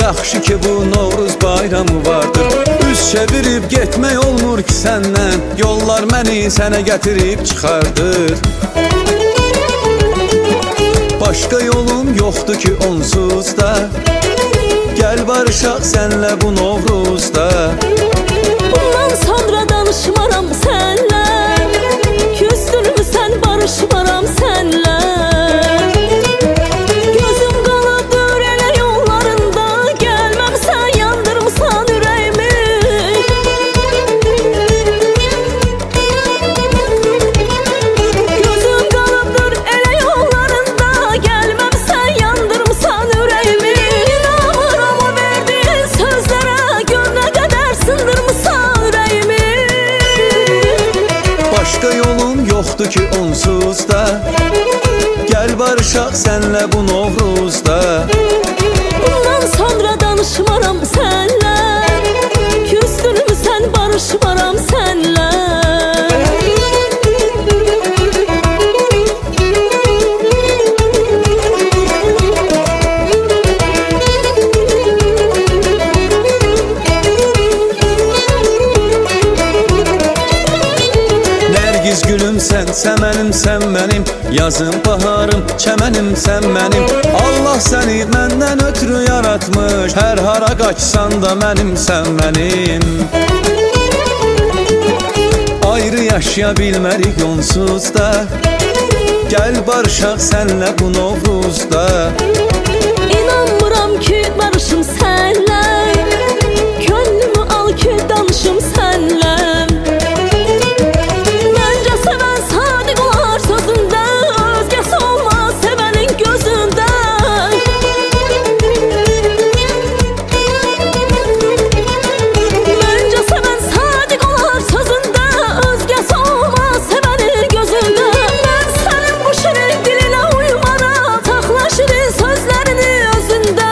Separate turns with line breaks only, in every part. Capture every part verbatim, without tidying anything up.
Yaxşı ki bu Novruz bayramı vardır. Üz çevirib getmək olmur ki səndən, yollar məni sənə gətirib çıxardır. Başqa yolum yoxdur ki onsuz da, gəl barışaq sənlə bu Novruzda.
Bundan sonra danışmaram sənlə, küstürmü sən barışmaram sənlə. Gözüm qaladır elə yollarında, gəlməmsən yandırmısan ürəyimi. Gözüm qaladır elə yollarında, gəlməmsən yandırmısan ürəyimi. İnanmıram o verdiyin sözlərə, gör nə qədər sındırmısan ürəyimi.
Başqa yolum yoxdur ki onsuz da, gəl barışaq sənlə bu Novruzda.
Bundan sonra danışmaram sənlə, küstürmü sən barışmaram sənlə.
Nərgiz gülüm sən, səmənim sən mənim, yazım baharım, çəmənim sən mənim. Allah səni məndən ötürü yaratmış, hər hara qaçsan da mənim sən mənim. Ayrı yaşaya bilmərik onsuz da, gəl barışaq sənlə bu Novruzda.
İnanmıram ki barışım sənlə, könlümü al ki danışım sənlə. Məncə sevən sadiq olar sözündə, özgəsi olmaz sevənin gözündə. Məncə sevən sadiq olar sözündə, özgəsi olmaz sevənin gözündə. Mən sənin bu şirin dilinə uymaram, saxla şirin sözlərini özündə.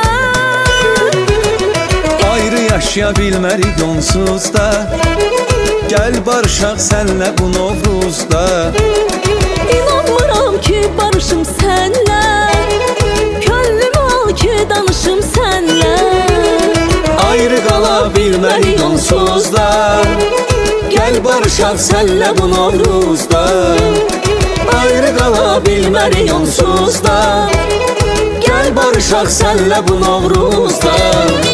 Ayrı yaşaya bilmərik onsuz da, gəl barışaq sənlə bu Novruzda.
İnanmıram ki barışım sənlə, könlümü al ki danışım sənlə.
Ayrı qala bilmərik onsuz da, gəl barışaq sənlə bu Novruzda. Ayrı qala bilmərik onsuz da, gəl barışaq sənlə bu Novruzda.